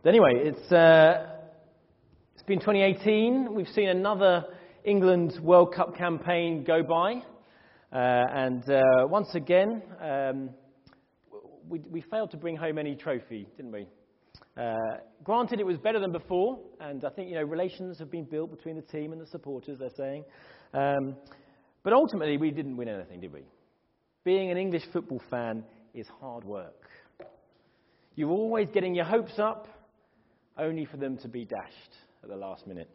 Anyway, it's been 2018. We've seen another England World Cup campaign go by. Once again, we failed to bring home any trophy, didn't we? Granted, it was better than before, and I think, relations have been built between the team and the supporters, they're saying. But ultimately, we didn't win anything, did we? Being an English football fan is hard work. You're always getting your hopes up, only for them to be dashed at the last minute.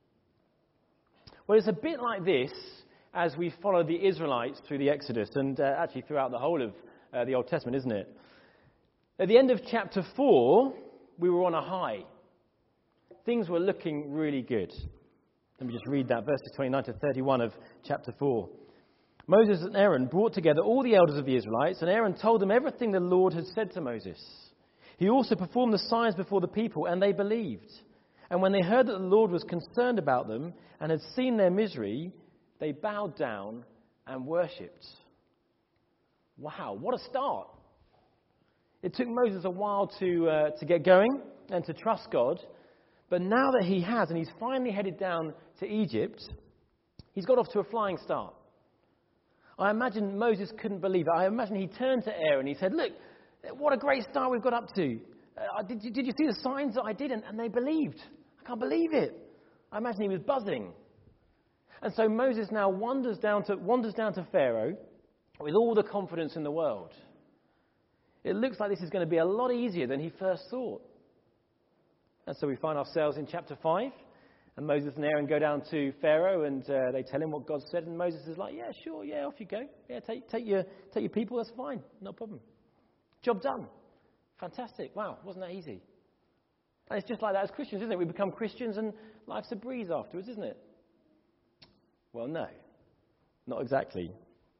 Well, it's a bit like this as we follow the Israelites through the Exodus, and actually throughout the whole of the Old Testament, isn't it? At the end of chapter 4, we were on a high. Things were looking really good. Let me just read that, verses 29 to 31 of chapter 4. Moses and Aaron brought together all the elders of the Israelites, and Aaron told them everything the Lord had said to Moses. He also performed the signs before the people, and they believed. And when they heard that the Lord was concerned about them and had seen their misery, they bowed down and worshipped. Wow, what a start. It took Moses a while to get going and to trust God. But now that he has, and he's finally headed down to Egypt, he's got off to a flying start. I imagine Moses couldn't believe it. I imagine he turned to Aaron and he said, "Look, what a great start we've got up to. Did you see the signs that I did?" And they believed. I can't believe it. I imagine he was buzzing. And so Moses now wanders down to Pharaoh with all the confidence in the world. It looks like this is going to be a lot easier than he first thought. And so we find ourselves in chapter 5, and Moses and Aaron go down to Pharaoh, and they tell him what God said, and Moses is like, "Yeah, sure, yeah, off you go. Yeah, take your people, that's fine, no problem. Job done. Fantastic. Wow, wasn't that easy?" And it's just like that as Christians, isn't it? We become Christians and life's a breeze afterwards, isn't it? Well, no, not exactly.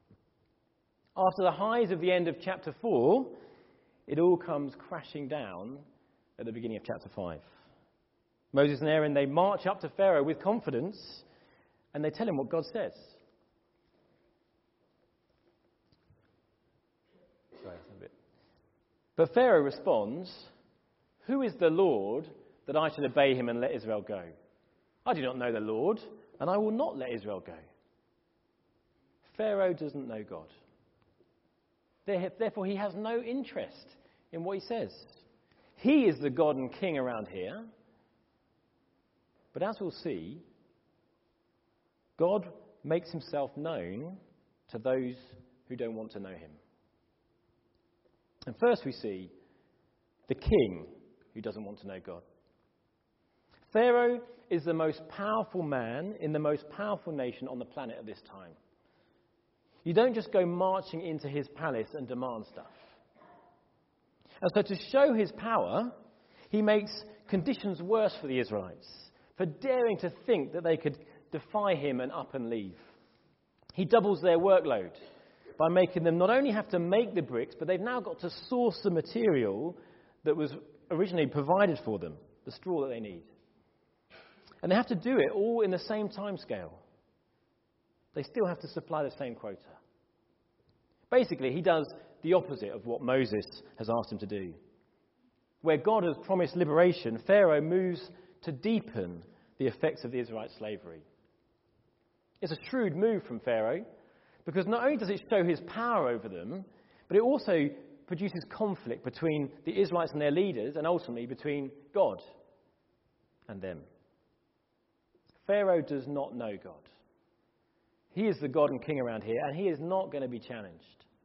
After the highs of the end of chapter 4, it all comes crashing down at the beginning of chapter 5. Moses and Aaron, they march up to Pharaoh with confidence, and they tell him what God says. But Pharaoh responds, "Who is the Lord that I should obey him and let Israel go? I do not know the Lord, and I will not let Israel go." Pharaoh doesn't know God. Therefore, he has no interest in what he says. He is the God and king around here. But as we'll see, God makes himself known to those who don't want to know him. And first we see the king who doesn't want to know God. Pharaoh is the most powerful man in the most powerful nation on the planet at this time. You don't just go marching into his palace and demand stuff. And so to show his power, he makes conditions worse for the Israelites, for daring to think that they could defy him and up and leave. He doubles their workload by making them not only have to make the bricks, but they've now got to source the material that was originally provided for them, the straw that they need. And they have to do it all in the same time scale. They still have to supply the same quota. Basically, he does the opposite of what Moses has asked him to do. Where God has promised liberation, Pharaoh moves to deepen the effects of the Israelite slavery. It's a shrewd move from Pharaoh, because not only does it show his power over them, but it also produces conflict between the Israelites and their leaders, and ultimately between God and them. Pharaoh does not know God. He is the God and king around here, and he is not going to be challenged.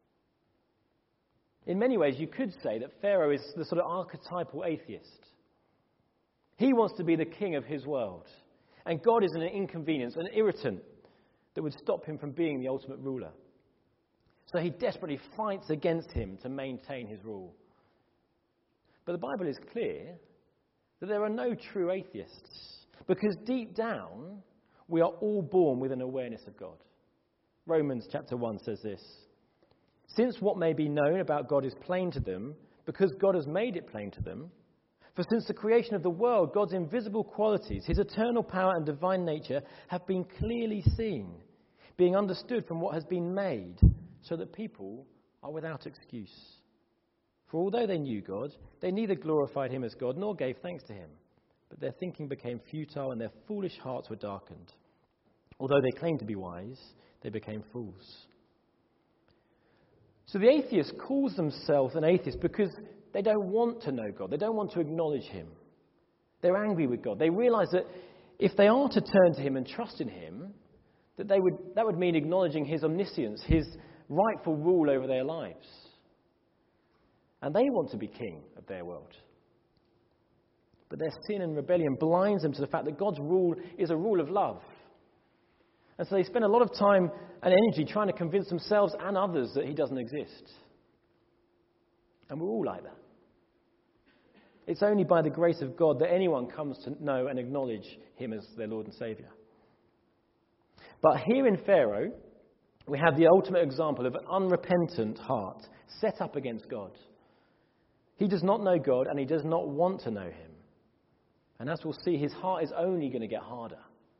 In many ways, you could say that Pharaoh is the sort of archetypal atheist. He wants to be the king of his world, and God is an inconvenience, an irritant that would stop him from being the ultimate ruler. So he desperately fights against him to maintain his rule. But the Bible is clear that there are no true atheists, because deep down, we are all born with an awareness of God. Romans chapter 1 says this: "Since what may be known about God is plain to them, because God has made it plain to them, for since the creation of the world, God's invisible qualities, his eternal power and divine nature, have been clearly seen, being understood from what has been made, so that people are without excuse. For although they knew God, they neither glorified him as God nor gave thanks to him. But their thinking became futile and their foolish hearts were darkened. Although they claimed to be wise, they became fools. So the atheist calls themselves an atheist because they don't want to know God. They don't want to acknowledge him. They're angry with God. They realize that if they are to turn to him and trust in him, that would mean acknowledging his omniscience, his rightful rule over their lives. And they want to be king of their world. But their sin and rebellion blinds them to the fact that God's rule is a rule of love. And so they spend a lot of time and energy trying to convince themselves and others that he doesn't exist. And we're all like that. It's only by the grace of God that anyone comes to know and acknowledge him as their Lord and Saviour. But here in Pharaoh, we have the ultimate example of an unrepentant heart set up against God. He does not know God and he does not want to know him. And as we'll see, his heart is only going to get harder.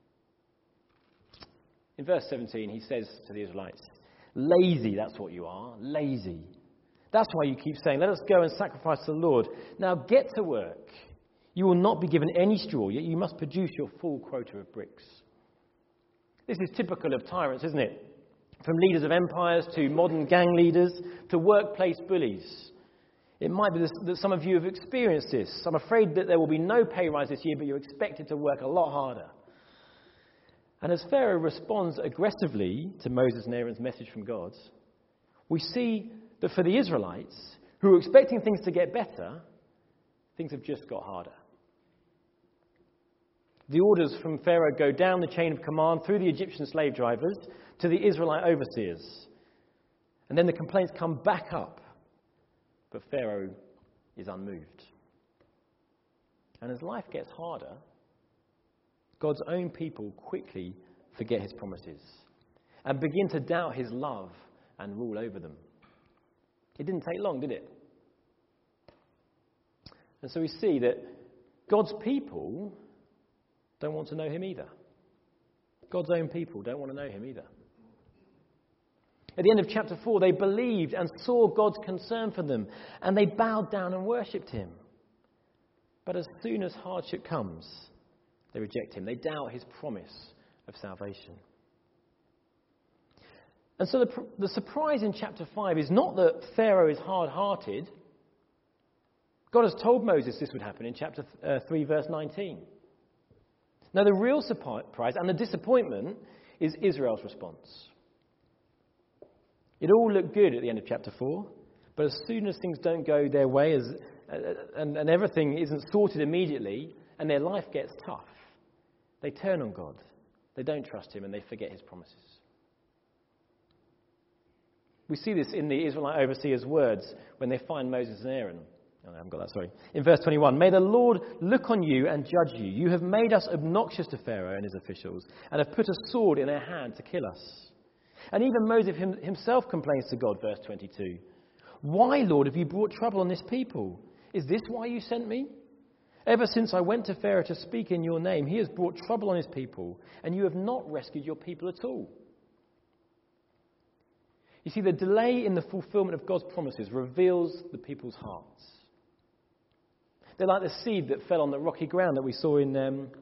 In verse 17, he says to the Israelites, "Lazy, that's what you are, lazy. That's why you keep saying, 'Let us go and sacrifice to the Lord.' Now get to work. You will not be given any straw, yet you must produce your full quota of bricks." This is typical of tyrants, isn't it? From leaders of empires to modern gang leaders to workplace bullies. It might be that some of you have experienced this. I'm afraid that there will be no pay rise this year, but you're expected to work a lot harder. And as Pharaoh responds aggressively to Moses and Aaron's message from God, we see that for the Israelites, who were expecting things to get better, things have just got harder. The orders from Pharaoh go down the chain of command through the Egyptian slave drivers to the Israelite overseers. And then the complaints come back up, but Pharaoh is unmoved. And as life gets harder, God's own people quickly forget his promises and begin to doubt his love and rule over them. It didn't take long, did it? And so we see that God's people don't want to know him either. God's own people don't want to know him either. At the end of chapter 4, they believed and saw God's concern for them, and they bowed down and worshipped him. But as soon as hardship comes, they reject him. They doubt his promise of salvation. And so the surprise in chapter 5 is not that Pharaoh is hard-hearted. God has told Moses this would happen in chapter 3, verse 19. Now, the real surprise and the disappointment is Israel's response. It all looked good at the end of chapter 4, but as soon as things don't go their way and everything isn't sorted immediately and their life gets tough, they turn on God. They don't trust him and they forget his promises. We see this in the Israelite overseers' words when they find Moses and Aaron. Oh, I haven't got that, sorry. In verse 21, "May the Lord look on you and judge you. You have made us obnoxious to Pharaoh and his officials and have put a sword in their hand to kill us." And even Moses himself complains to God, verse 22. "Why, Lord, have you brought trouble on this people? Is this why you sent me? Ever since I went to Pharaoh to speak in your name, he has brought trouble on his people, and you have not rescued your people at all." You see, the delay in the fulfillment of God's promises reveals the people's hearts. They're like the seed that fell on the rocky ground that we saw in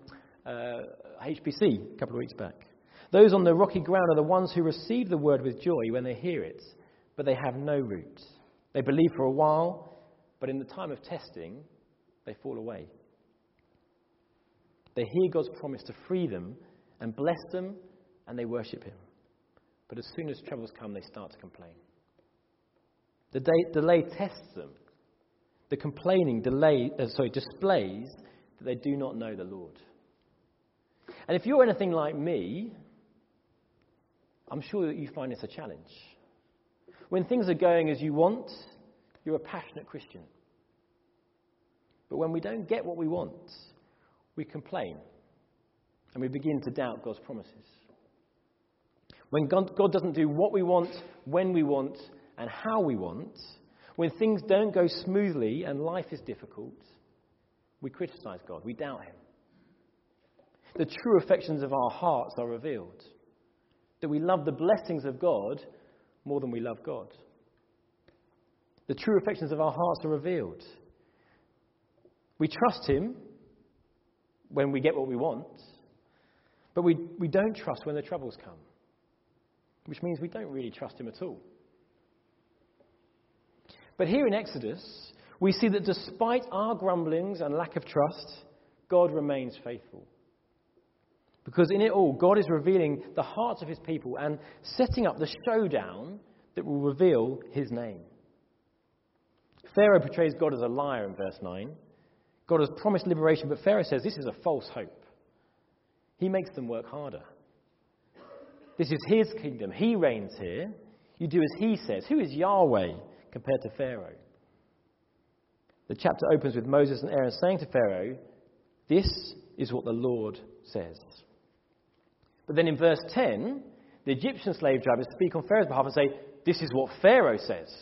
HBC a couple of weeks back. Those on the rocky ground are the ones who receive the word with joy when they hear it, but they have no root. They believe for a while, but in the time of testing, they fall away. They hear God's promise to free them and bless them, and they worship him. But as soon as troubles come, they start to complain. The delay tests them. The complaining displays that they do not know the Lord. And if you're anything like me, I'm sure that you find this a challenge. When things are going as you want, you're a passionate Christian. But when we don't get what we want, we complain and we begin to doubt God's promises. When God doesn't do what we want, when we want, and how we want, when things don't go smoothly and life is difficult, we criticize God, we doubt him. The true affections of our hearts are revealed. That we love the blessings of God more than we love God. The true affections of our hearts are revealed. We trust him when we get what we want, but we don't trust when the troubles come, which means we don't really trust him at all. But here in Exodus, we see that despite our grumblings and lack of trust, God remains faithful. Because in it all, God is revealing the hearts of his people and setting up the showdown that will reveal his name. Pharaoh portrays God as a liar in verse 9. God has promised liberation, but Pharaoh says this is a false hope. He makes them work harder. This is his kingdom. He reigns here. You do as he says. Who is Yahweh compared to Pharaoh? The chapter opens with Moses and Aaron saying to Pharaoh, "This is what the Lord says." But then in verse 10, the Egyptian slave drivers speak on Pharaoh's behalf and say, "This is what Pharaoh says."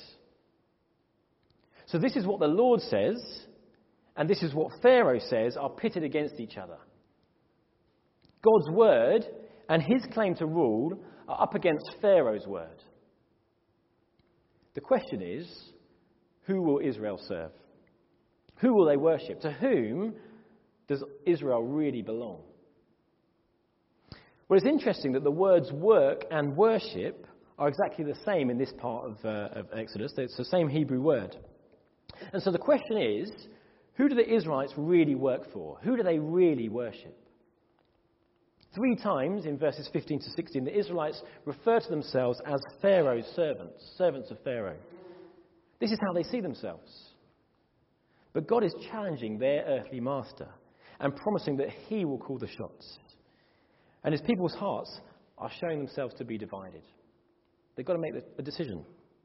So this is what the Lord says, and this is what Pharaoh says are pitted against each other. God's word and his claim to rule are up against Pharaoh's word. The question is, who will Israel serve? Who will they worship? To whom does Israel really belong? Well, it's interesting that the words work and worship are exactly the same in this part of Exodus. It's the same Hebrew word. And so the question is, who do the Israelites really work for? Who do they really worship? 3 times in verses 15 to 16, the Israelites refer to themselves as Pharaoh's servants of Pharaoh. This is how they see themselves. But God is challenging their earthly master and promising that he will call the shots. And his people's hearts are showing themselves to be divided. They've got to make a decision.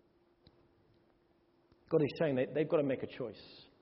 God is showing that they've got to make a choice.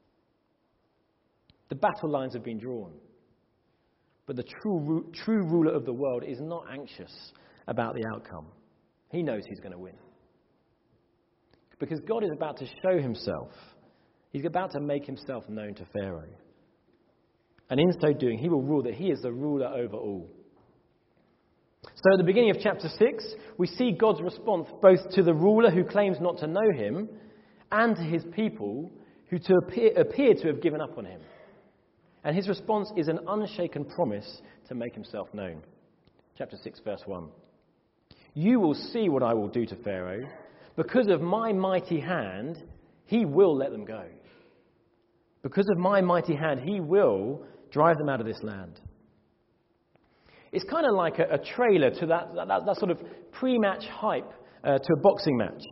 The battle lines have been drawn. But the true ruler of the world is not anxious about the outcome. He knows he's going to win. Because God is about to show himself. He's about to make himself known to Pharaoh. And in so doing, he will rule that he is the ruler over all. So at the beginning of chapter 6, we see God's response both to the ruler who claims not to know him and to his people who appear to have given up on him. And his response is an unshaken promise to make himself known. Chapter 6, verse 1. "You will see what I will do to Pharaoh. Because of my mighty hand, he will let them go. Because of my mighty hand, he will drive them out of this land." It's kind of like a trailer to that sort of pre-match hype to a boxing match.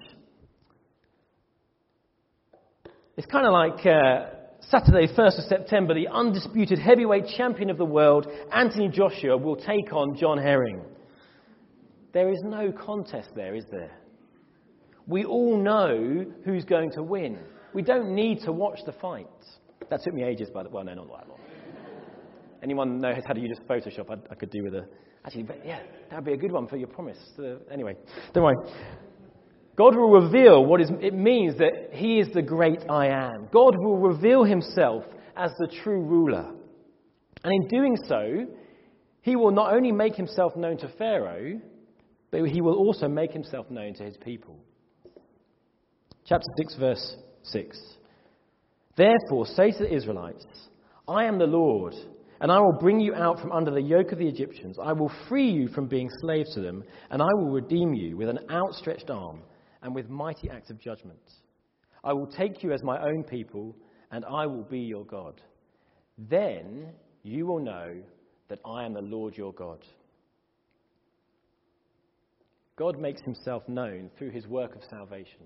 It's kind of like Saturday, 1st of September, the undisputed heavyweight champion of the world, Anthony Joshua, will take on John Herring. There is no contest there, is there? We all know who's going to win. We don't need to watch the fight. That took me ages, by the way. Well, no, not that long. Anyone know how to use Photoshop? I could do with a... Actually, yeah, that would be a good one for your promise. Anyway, don't worry. God will reveal what it means that he is the great I am. God will reveal himself as the true ruler. And in doing so, he will not only make himself known to Pharaoh, but he will also make himself known to his people. Chapter 6, verse 6. "Therefore say to the Israelites, I am the Lord, and I will bring you out from under the yoke of the Egyptians. I will free you from being slaves to them, and I will redeem you with an outstretched arm and with mighty acts of judgment. I will take you as my own people, and I will be your God. Then you will know that I am the Lord your God." God makes himself known through his work of salvation.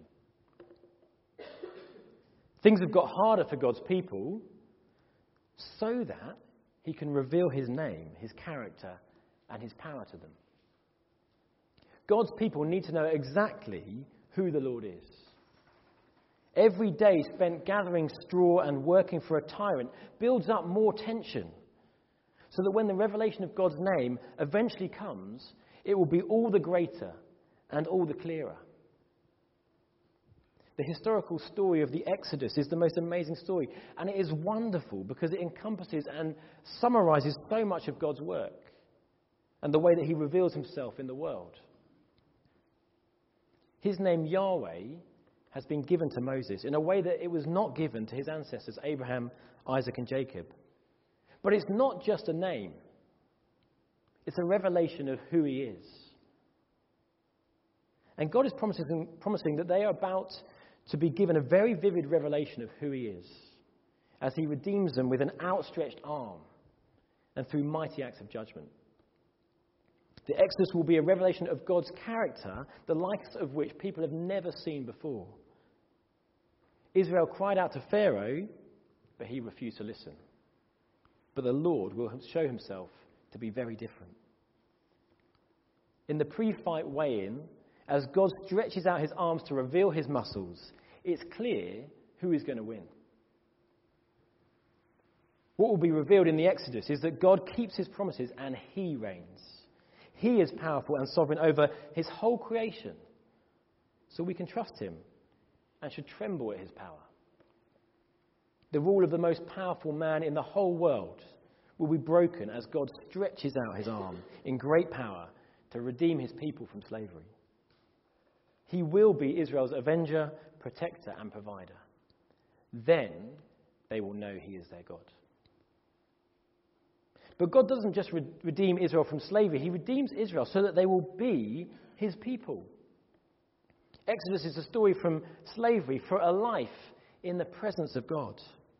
Things have got harder for God's people so that he can reveal his name, his character, and his power to them. God's people need to know exactly who the Lord is. Every day spent gathering straw and working for a tyrant builds up more tension, so that when the revelation of God's name eventually comes, it will be all the greater and all the clearer. The historical story of the Exodus is the most amazing story, and it is wonderful because it encompasses and summarizes so much of God's work and the way that he reveals himself in the world. His name, Yahweh, has been given to Moses in a way that it was not given to his ancestors, Abraham, Isaac, and Jacob. But it's not just a name. It's a revelation of who he is. And God is promising that they are about to be given a very vivid revelation of who he is as he redeems them with an outstretched arm and through mighty acts of judgment. The Exodus will be a revelation of God's character, the likes of which people have never seen before. Israel cried out to Pharaoh, but he refused to listen. But the Lord will show himself to be very different. In the pre-fight weigh-in, as God stretches out his arms to reveal his muscles, it's clear who is going to win. What will be revealed in the Exodus is that God keeps his promises and he reigns. He is powerful and sovereign over his whole creation. So we can trust him and should tremble at his power. The rule of the most powerful man in the whole world will be broken as God stretches out his arm in great power to redeem his people from slavery. He will be Israel's avenger, protector, and provider. Then they will know he is their God. But God doesn't just redeem Israel from slavery. He redeems Israel so that they will be his people. Exodus is a story from slavery for a life in the presence of God.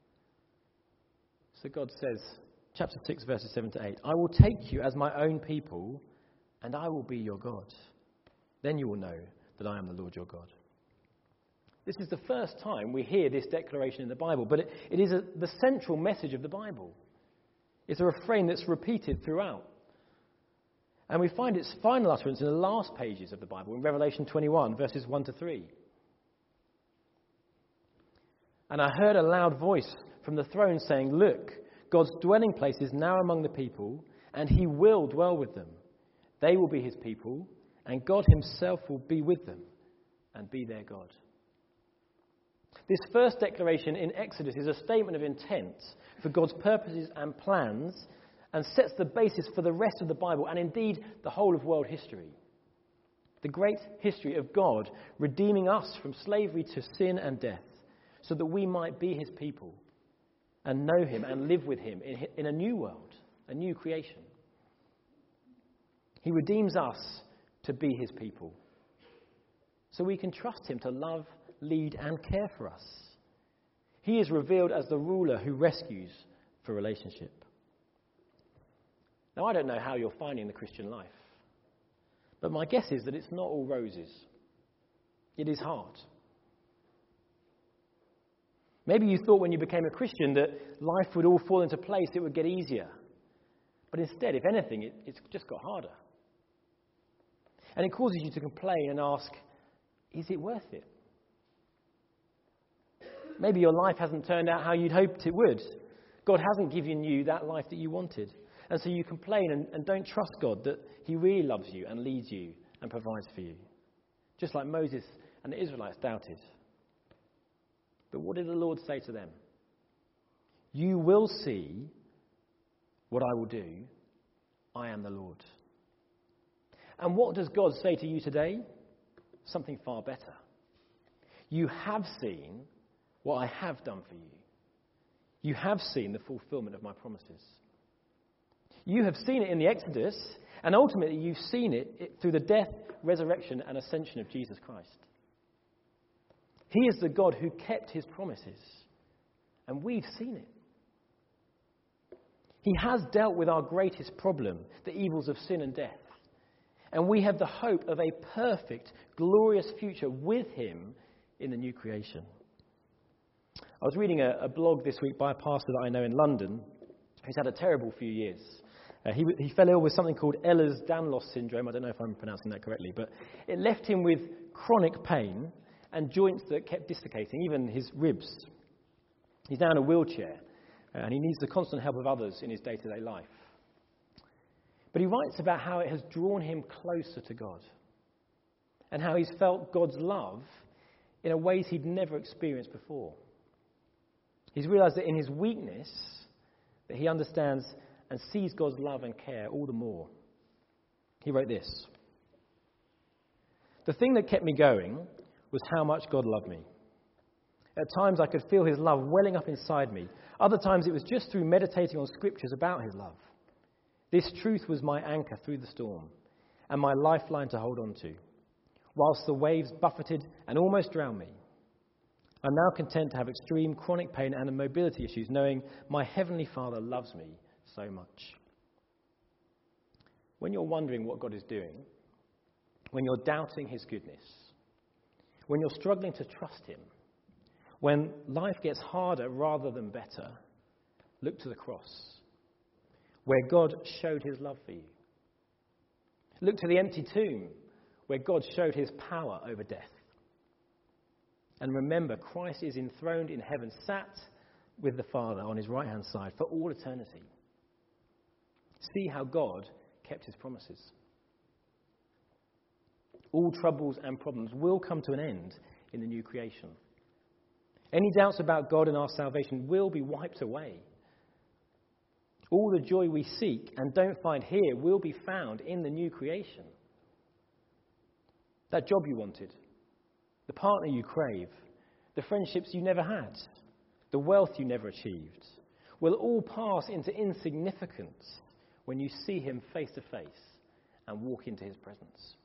So God says, chapter 6, verses 7 to 8, I will take you as my own people, and I will be your God. Then you will know that I am the Lord your God. This is the first time we hear this declaration in the Bible, but it is the central message of the Bible. It's a refrain that's repeated throughout. And we find its final utterance in the last pages of the Bible, in Revelation 21, verses 1 to 3. And I heard a loud voice from the throne saying, look, God's dwelling place is now among the people, and he will dwell with them. They will be his people, and God himself will be with them and be their God. This first declaration in Exodus is a statement of intent for God's purposes and plans and sets the basis for the rest of the Bible and indeed the whole of world history. The great history of God redeeming us from slavery to sin and death so that we might be his people and know him and live with him in a new world, a new creation. He redeems us to be his people so we can trust him to love, lead and care for us. He is revealed as the ruler who rescues for relationship. Now, I don't know how you're finding the Christian life, but my guess is that it's not all roses. It is hard. Maybe you thought when you became a Christian that life would all fall into place, it would get easier. But instead, if anything, it's just got harder. And it causes you to complain and ask, is it worth it? Maybe your life hasn't turned out how you'd hoped it would. God hasn't given you that life that you wanted. And so you complain and don't trust God that he really loves you and leads you and provides for you. Just like Moses and the Israelites doubted. But what did the Lord say to them? You will see what I will do. I am the Lord. And what does God say to you today? Something far better. You have seen what I have done for you. You have seen the fulfillment of my promises. You have seen it in the Exodus, and ultimately you've seen it through the death, resurrection, and ascension of Jesus Christ. He is the God who kept his promises, and we've seen it. He has dealt with our greatest problem, the evils of sin and death. And we have the hope of a perfect, glorious future with him in the new creation. I was reading a blog this week by a pastor that I know in London who's had a terrible few years. He fell ill with something called Ehlers-Danlos syndrome. I don't know if I'm pronouncing that correctly, but it left him with chronic pain and joints that kept dislocating, even his ribs. He's now in a wheelchair, and he needs the constant help of others in his day-to-day life. But he writes about how it has drawn him closer to God and how he's felt God's love in a ways he'd never experienced before. He's realized that in his weakness, that he understands and sees God's love and care all the more. He wrote this: the thing that kept me going was how much God loved me. At times I could feel his love welling up inside me. Other times it was just through meditating on scriptures about his love. This truth was my anchor through the storm and my lifeline to hold on to, whilst the waves buffeted and almost drowned me. I'm now content to have extreme chronic pain and mobility issues, knowing my Heavenly Father loves me so much. When you're wondering what God is doing, when you're doubting his goodness, when you're struggling to trust him, when life gets harder rather than better, look to the cross, where God showed his love for you. Look to the empty tomb, where God showed his power over death. And remember, Christ is enthroned in heaven, sat with the Father on his right-hand side for all eternity. See how God kept his promises. All troubles and problems will come to an end in the new creation. Any doubts about God and our salvation will be wiped away. All the joy we seek and don't find here will be found in the new creation. That job you wanted, the partner you crave, the friendships you never had, the wealth you never achieved, will all pass into insignificance when you see him face to face and walk into his presence.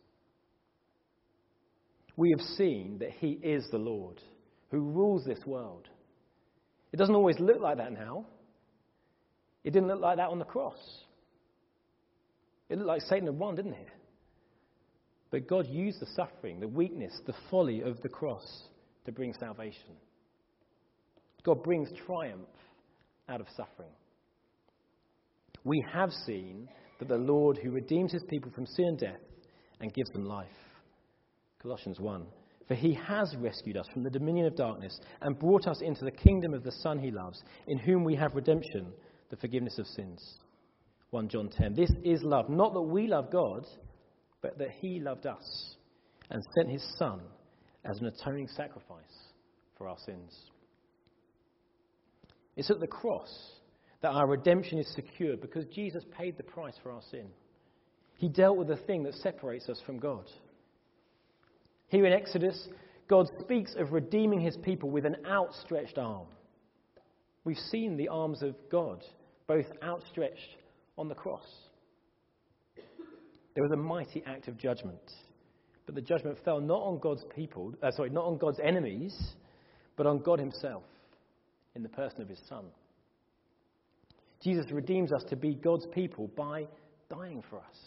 We have seen that he is the Lord who rules this world. It doesn't always look like that now. It didn't look like that on the cross. It looked like Satan had won, didn't it? But God used the suffering, the weakness, the folly of the cross to bring salvation. God brings triumph out of suffering. We have seen that the Lord who redeems his people from sin and death and gives them life. Colossians 1. For he has rescued us from the dominion of darkness and brought us into the kingdom of the Son he loves, in whom we have redemption, the forgiveness of sins. 1 John 10. This is love, not that we love God, but that he loved us and sent his Son as an atoning sacrifice for our sins. It's at the cross that our redemption is secured because Jesus paid the price for our sin. He dealt with the thing that separates us from God. Here in Exodus, God speaks of redeeming his people with an outstretched arm. We've seen the arms of God, both outstretched on the cross. There was a mighty act of judgment, but the judgment fell not on God's people, not on God's enemies, but on God himself in the person of his Son. Jesus redeems us to be God's people by dying for us.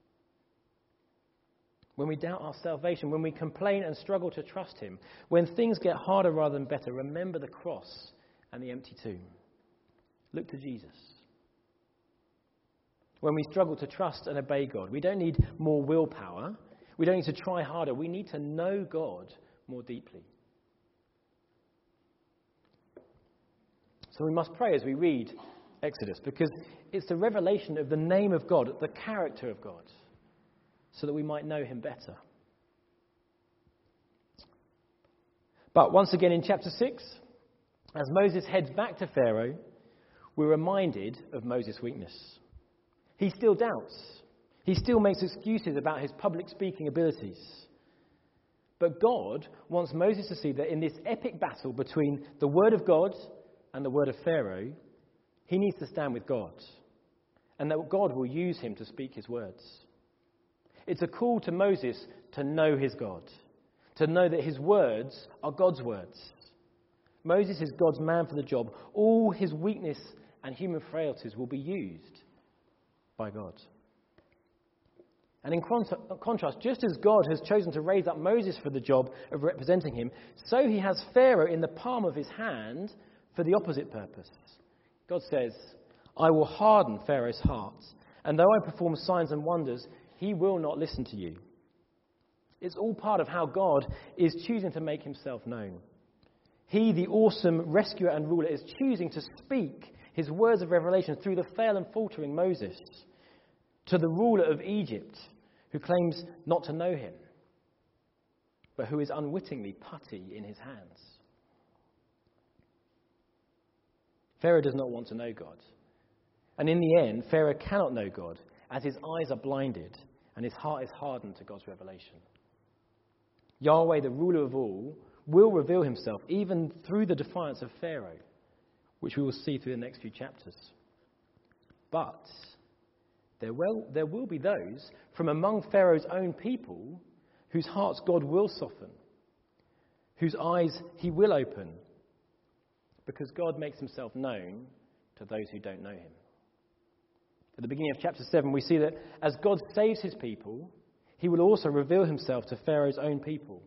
When we doubt our salvation, when we complain and struggle to trust him, when things get harder rather than better, remember the cross and the empty tomb. Look to Jesus. When we struggle to trust and obey God, we don't need more willpower. We don't need to try harder. We need to know God more deeply. So we must pray as we read Exodus, because it's the revelation of the name of God, the character of God, so that we might know him better. But once again in chapter 6, as Moses heads back to Pharaoh, we're reminded of Moses' weakness. He still doubts. He still makes excuses about his public speaking abilities. But God wants Moses to see that in this epic battle between the word of God and the word of Pharaoh, he needs to stand with God, and that God will use him to speak his words. It's a call to Moses to know his God, to know that his words are God's words. Moses is God's man for the job. All his weakness and human frailties will be used by God. And in contrast, just as God has chosen to raise up Moses for the job of representing him, so he has Pharaoh in the palm of his hand for the opposite purpose. God says, I will harden Pharaoh's heart, and though I perform signs and wonders, he will not listen to you. It's all part of how God is choosing to make himself known. He, the awesome rescuer and ruler, is choosing to speak his words of revelation through the frail and faltering Moses to the ruler of Egypt, who claims not to know him, but who is unwittingly putty in his hands. Pharaoh does not want to know God. And in the end, Pharaoh cannot know God, as his eyes are blinded and his heart is hardened to God's revelation. Yahweh, the ruler of all, will reveal himself even through the defiance of Pharaoh, which we will see through the next few chapters. But there will be those from among Pharaoh's own people whose hearts God will soften, whose eyes he will open, because God makes himself known to those who don't know him. At the beginning of chapter 7, we see that as God saves his people, he will also reveal himself to Pharaoh's own people.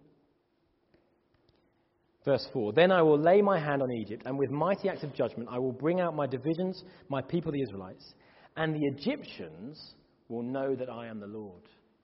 Verse 4, "Then I will lay my hand on Egypt, and with mighty acts of judgment I will bring out my divisions, my people the Israelites, and the Egyptians will know that I am the Lord."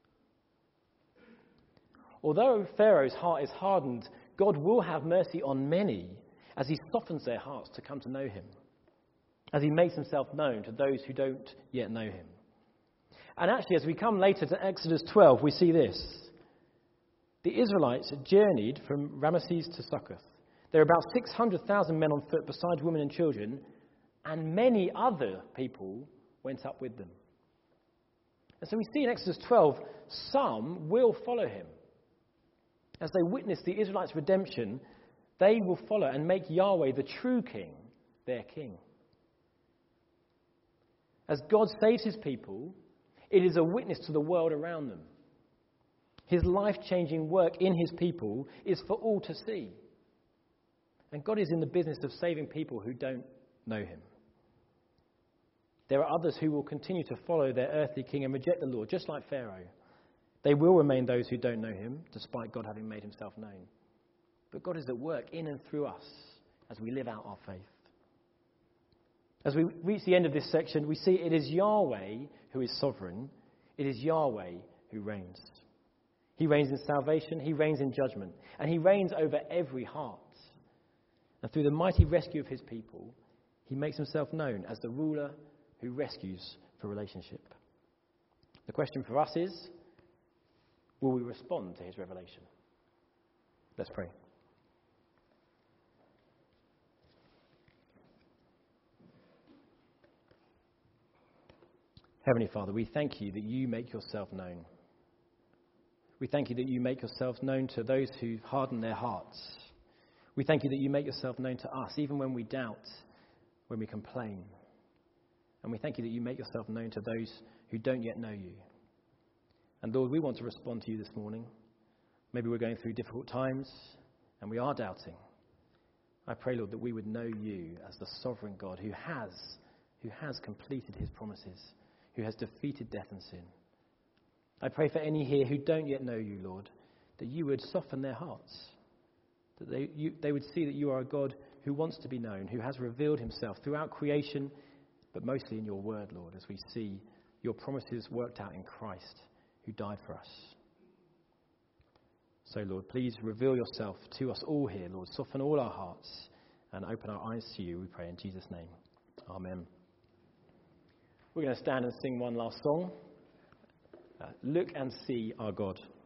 Although Pharaoh's heart is hardened, God will have mercy on many as he softens their hearts to come to know him, as he makes himself known to those who don't yet know him. And actually, as we come later to Exodus 12, we see this. The Israelites journeyed from Ramesses to Succoth. There are about 600,000 men on foot besides women and children, and many other people went up with them. And so we see in Exodus 12, some will follow him. As they witness the Israelites' redemption, they will follow and make Yahweh, the true king, their king. As God saves his people, it is a witness to the world around them. His life-changing work in his people is for all to see. And God is in the business of saving people who don't know him. There are others who will continue to follow their earthly king and reject the Lord, just like Pharaoh. They will remain those who don't know him, despite God having made himself known. But God is at work in and through us as we live out our faith. As we reach the end of this section, we see it is Yahweh who is sovereign. It is Yahweh who reigns. He reigns in salvation, he reigns in judgment, and he reigns over every heart. And through the mighty rescue of his people, he makes himself known as the ruler who rescues for relationship. The question for us is, will we respond to his revelation? Let's pray. Heavenly Father, we thank you that you make yourself known. We thank you that you make yourself known to those who harden their hearts. We thank you that you make yourself known to us, even when we doubt, when we complain. And we thank you that you make yourself known to those who don't yet know you. And Lord, we want to respond to you this morning. Maybe we're going through difficult times and we are doubting. I pray, Lord, that we would know you as the sovereign God who has completed his promises, who has defeated death and sin. I pray for any here who don't yet know you, Lord, that you would soften their hearts, that they would see that you are a God who wants to be known, who has revealed himself throughout creation, but mostly in your word, Lord, as we see your promises worked out in Christ, who died for us. So, Lord, please reveal yourself to us all here, Lord. Soften all our hearts and open our eyes to you, we pray in Jesus' name. Amen. We're going to stand and sing one last song. Look and see our God.